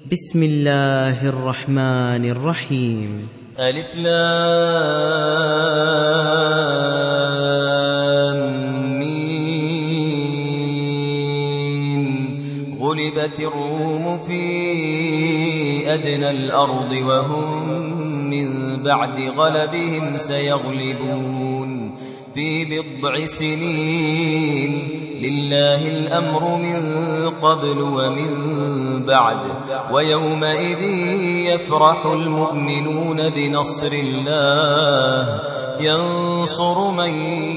بسم الله الرحمن الرحيم. ألف لام ميم. غلبت الروم في أدنى الأرض وهم من بعد غلبهم سيغلبون في بضع سنين. لله الأمر من قبل ومن بعد ويومئذ يفرح المؤمنون بنصر الله ينصر من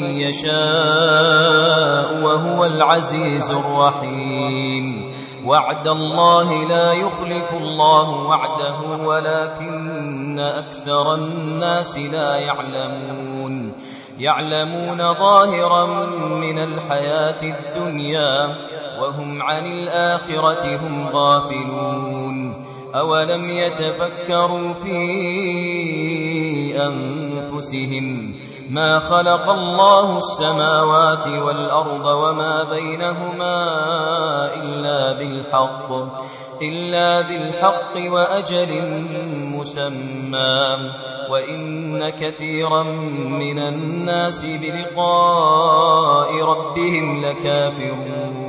يشاء وهو العزيز الرحيم. وعد الله لا يخلف الله وعده ولكن أكثر الناس لا يعلمون ظاهرا من الحياة الدنيا وهم عن الآخرة هم غافلون. أولم يتفكروا في أنفسهم ما خلق الله السماوات والأرض وما بينهما إلا بالحق وأجل مسمى وإن كثيرا من الناس بلقاء ربهم لكافرون.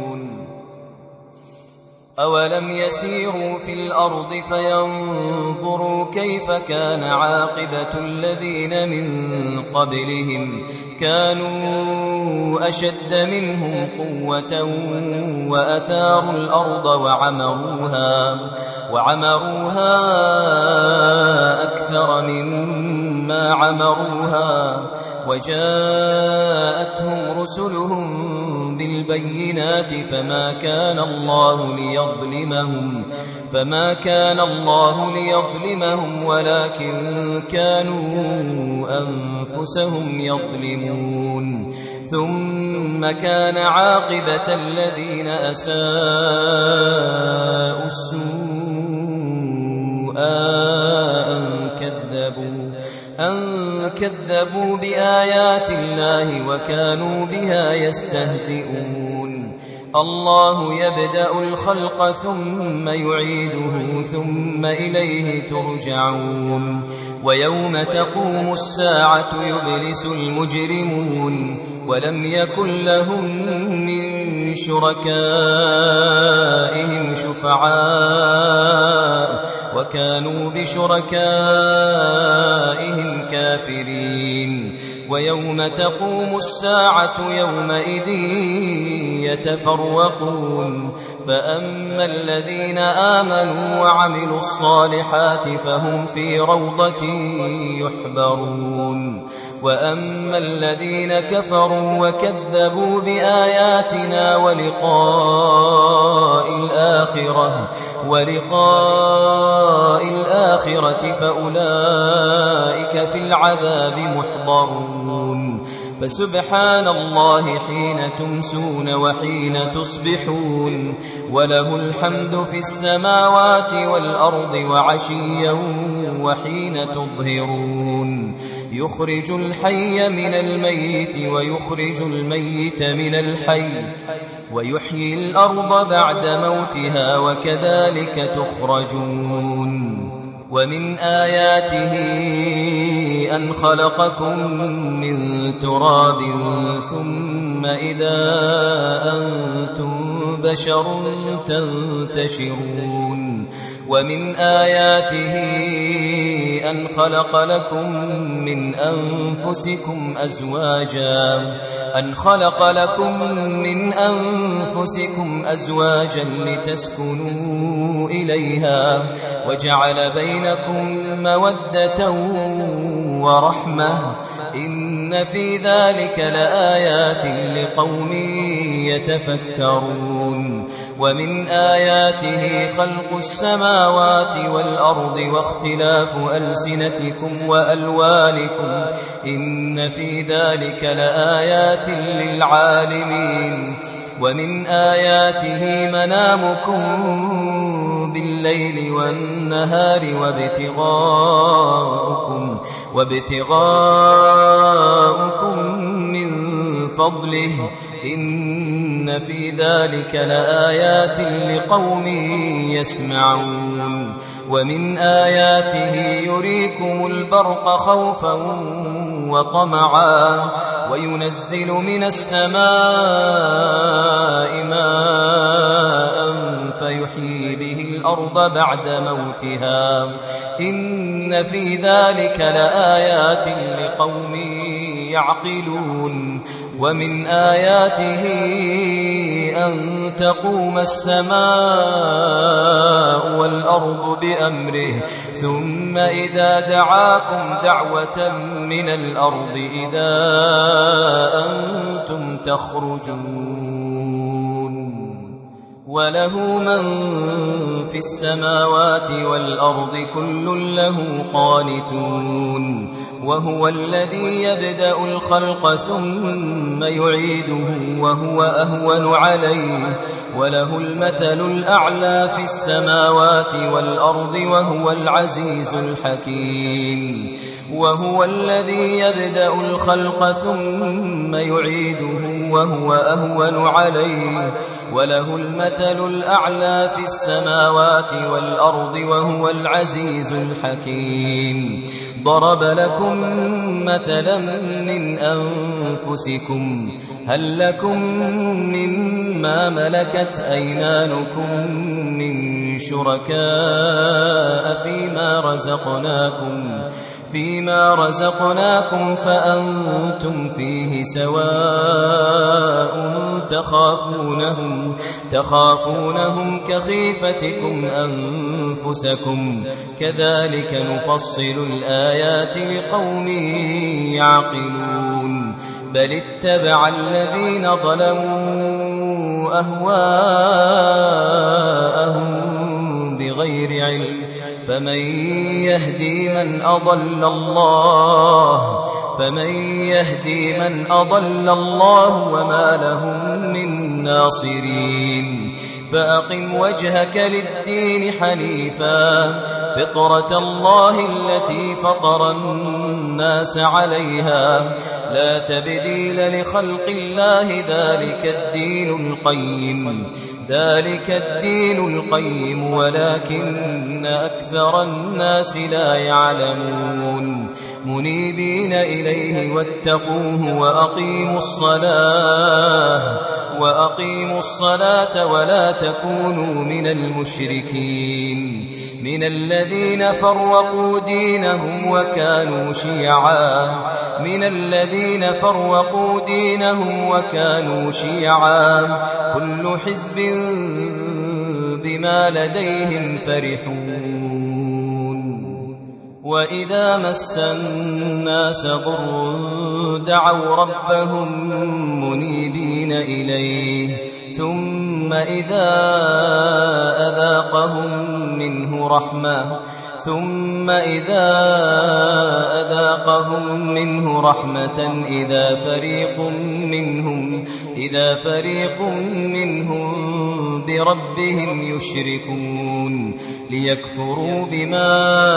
أولم يسيروا في الأرض فينظروا كيف كان عاقبة الذين من قبلهم كانوا أشد منهم قوة وأثاروا الأرض وعمروها أكثر مما عمروها وجاءتهم رسلهم بالبينات فما كان الله ليظلمهم ولكن كانوا أنفسهم يظلمون. ثم كان عاقبة الذين أساءوا السوء أن كذبوا بآيات الله وكانوا بها يستهزئون. الله يبدأ الخلق ثم يعيده ثم إليه ترجعون. ويوم تقوم الساعة يبلس المجرمون ولم يكن لهم من شركائهم شفعاء وكانوا بشركائهم كافرين. ويوم تقوم الساعة يومئذ يتفرقون فأما الذين آمنوا وعملوا الصالحات فهم في روضة يحبرون وأما الذين كفروا وكذبوا بآياتنا ولقاء الآخرة فأولئك في العذاب محضرون. فسبحان الله حين تمسون وحين تصبحون وله الحمد في السماوات والأرض وعشيا وحين تظهرون. يخرج الحي من الميت ويخرج الميت من الحي ويحيي الأرض بعد موتها وكذلك تخرجون. ومن آياته أن خلقكم من تراب ثم إذا أنتم بشر تنتشرون. ومن آياته أن خلق لكم من أنفسكم أزواجا لتسكنوا إليها وجعل بينكم مودة ورحمة إن في ذلك لآيات لقوم يتفكرون. ومن آياته خلق السماوات والأرض واختلاف ألسنتكم وألوانكم إن في ذلك لآيات للعالمين. ومن آياته منامكم بالليل والنهار وابتغاؤكم من فضله إن إن في ذلك لآيات لقوم يسمعون ومن آياته يريكم البرق خوفا وطمعا وينزل من السماء ماء فيحيي به الأرض بعد موتها إن في ذلك لآيات لقوم يعقلون ومن آياته أن تقوم السماء والأرض بأمره ثم إذا دعاكم دعوة من الأرض إذا أنتم تخرجون وله من في السماوات والأرض كل له قانتون وهو الذي يبدأ الخلق ثم يعيده وهو أهون عليه وله المثل الأعلى في السماوات والأرض وهو العزيز الحكيم وهو الذي يبدأ الخلق ثم يعيده وهو أهون عليه وله المثل الأعلى في السماوات والأرض وهو العزيز الحكيم ضرب لكم مثلا من أنفسكم هل لكم مما ملكت أيمانكم من شركاء فيما رزقناكم فأنتم فيه سواء تخافونهم كخيفتكم أنفسكم كذلك نفصل الآيات لقوم يعقلون بل اتبع الذين ظلموا أهواءهم بغير علم فمن يهدي من أضل الله وما لهم من ناصرين فأقم وجهك للدين حنيفا فطرة الله التي فطر الناس عليها لا تبديل لخلق الله ذلك الدين القيم ولكن أكثر الناس لا يعلمون منيبين إليه واتقوه وأقيموا الصلاة ولا تكونوا من المشركين من الذين فرقوا دينهم وكانوا شيعا كل حزب بما لديهم فرحون وإذا مس الناس ضر دعوا ربهم منيبين إليه ثم إذا أذاقهم منه رحمة إذا فريق منهم بربهم يشركون ليكفروا بما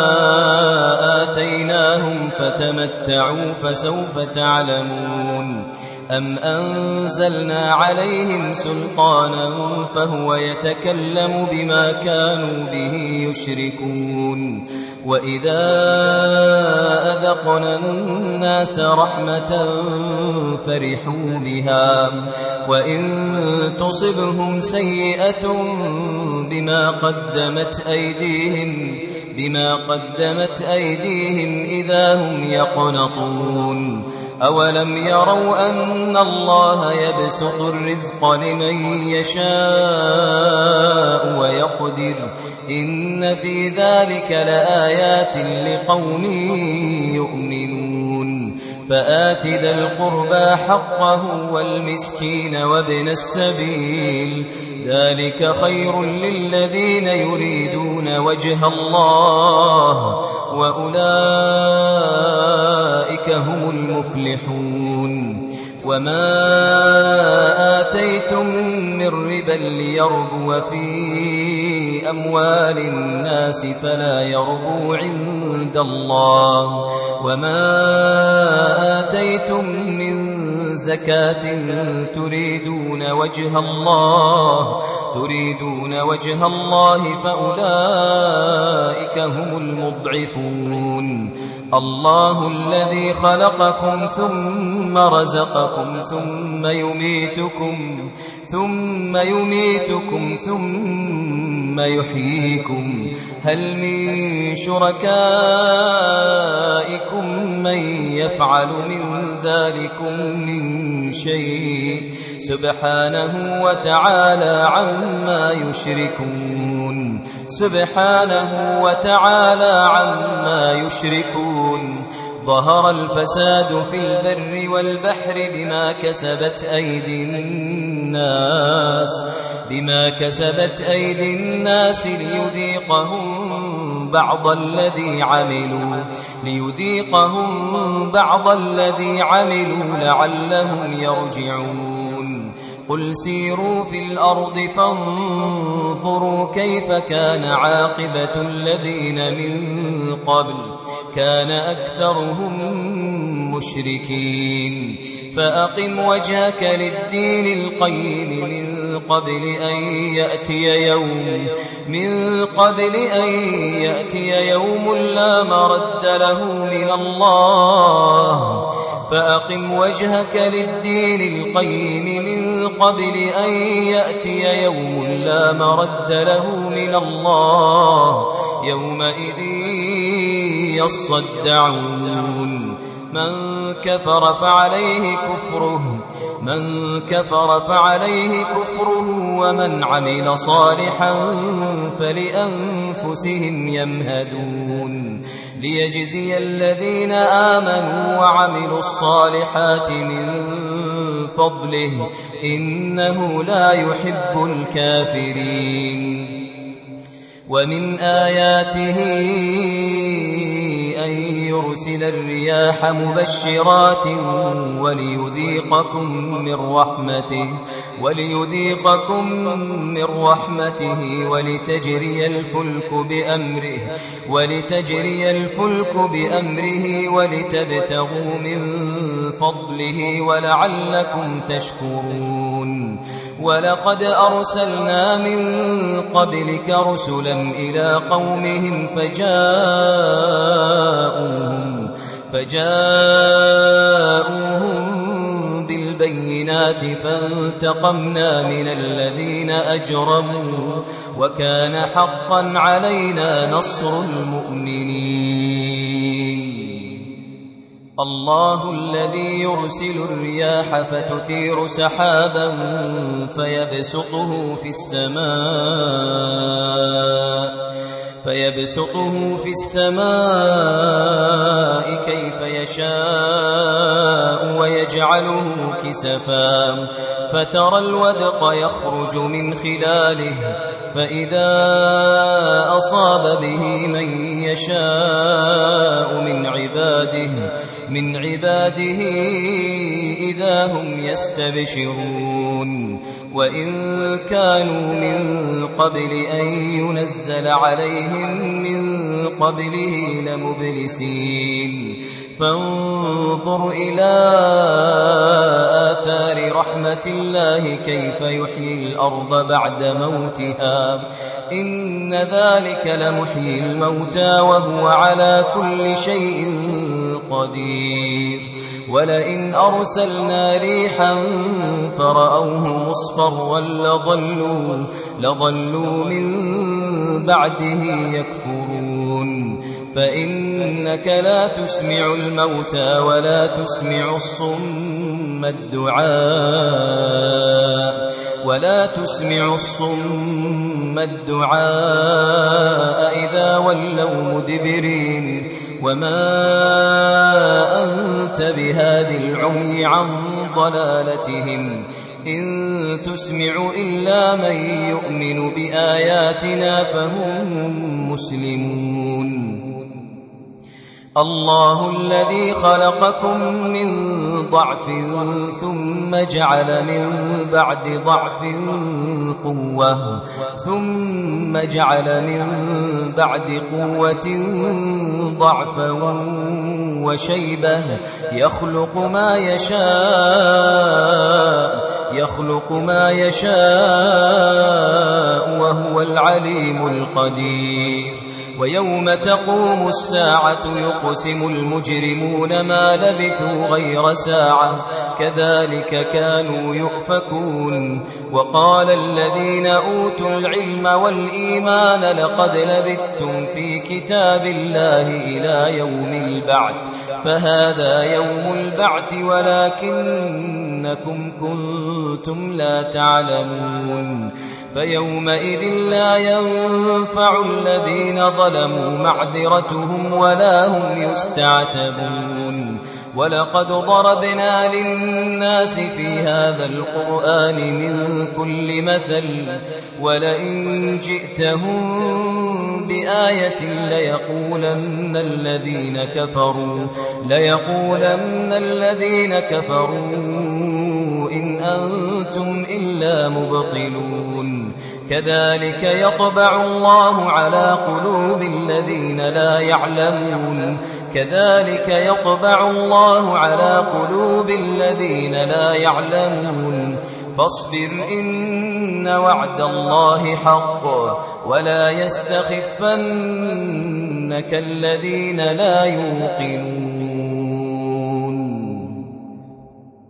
آتيناهم فتمتعوا فسوف تعلمون أم أنزلنا عليهم سلطانا فهو يتكلم بما كانوا به يشركون وإذا أذقنا الناس رحمة فرحوا بها وإن تصبهم سيئة بما قدمت أيديهم إذا هم يقنطون أولم يروا أن الله يبسط الرزق لمن يشاء ويقدر إن في ذلك لآيات لقوم يؤمنون فآت ذا القربى حقه والمسكين وابن السبيل ذلك خير للذين يريدون وجه الله وأولئك هم المفلحون وما آتيتم من ربا ليربو في أموال الناس فلا يربو عند الله وما آتيتم من زكاة تريدون وجه الله فأولئك هم المضعفون. الله الذي خلقكم ثم رزقكم ثم يميتكم ثم يحييكم. هل من شركائكم من يفعل من ذلكم من شيء سبحانه وتعالى عما يشركون. ظهر الفساد في البر والبحر بما كسبت أيدي الناس ليذيقهم بعض الذي عملوا لعلهم يرجعون. قل سيروا في الأرض فانظروا كيف كان عاقبة الذين من قبل كان أكثرهم مشركين. فأقم وجهك للدين القيم من قبل أن يأتي يوم لا مرد له من الله. فأقم وجهك للدين القيم من قبل أن يأتي يوم لا مرد له من الله يومئذ يصدعون. من كفر فعليه كفره ومن عمل صالحا فلأنفسهم يمهدون. ليجزي الذين آمنوا وعملوا الصالحات من فضله إنه لا يحب الكافرين. ومن آياته أن يرسل الرياح مبشرات وليذيقكم من رحمته ولتجري الفلك بأمره ولتبتغوا من فضله ولعلكم تشكرون. ولقد أرسلنا من قبلك رسلا إلى قومهم فجاءوهم بالبينات فانتقمنا من الذين أجرموا وكان حقا علينا نصر المؤمنين. الله الذي يرسل الرياح فتثير سحابا فيبسطه في السماء كيف يشاء ويجعله كسفا فترى الودق يخرج من خلاله فإذا أصاب به من يشاء من عباده إذا هم يستبشرون. وإن كانوا من قبل أن ينزل عليهم من قبله لمبلسين. فانظر إلى آثار رحمة الله كيف يحيي الأرض بعد موتها إن ذلك لمحيي الموتى وهو على كل شيء قدير. ولئن أرسلنا ريحا فرأوه مصفرا لظلوا من بعده يكفرون. فإنك لا تسمع الموتى ولا تسمع الصم الدعاء إذا ولوا مدبرين. وما أنت بهاد العمي عن ضلالتهم إن تسمع إلا من يؤمن بآياتنا فهم مسلمون. الله الذي خلقكم من ضعف ثم جعل من بعد ضعف قوة ثم جعل من بعد قوة ضعفا وشيبة يخلق ما يشاء وهو العليم القدير ويوم تقوم الساعة يقسم المجرمون ما لبثوا غير ساعة كذلك كانوا يؤفكون وقال الذين أوتوا العلم والإيمان لقد لبثتم في كتاب الله إلى يوم البعث فهذا يوم البعث ولكنكم كنتم لا تعلمون فيومئذ لا ينفع الذين ظلموا معذرتهم ولا هم يستعتبون ولقد ضربنا للناس في هذا القرآن من كل مثل ولئن جئتهم بآية ليقولن الذين كفروا إن أنتم إلا مبطلون كذلك يطبع الله على قلوب الذين لا يعلمون فاصبر إن وعد الله حق ولا يستخفنك الذين لا يوقنون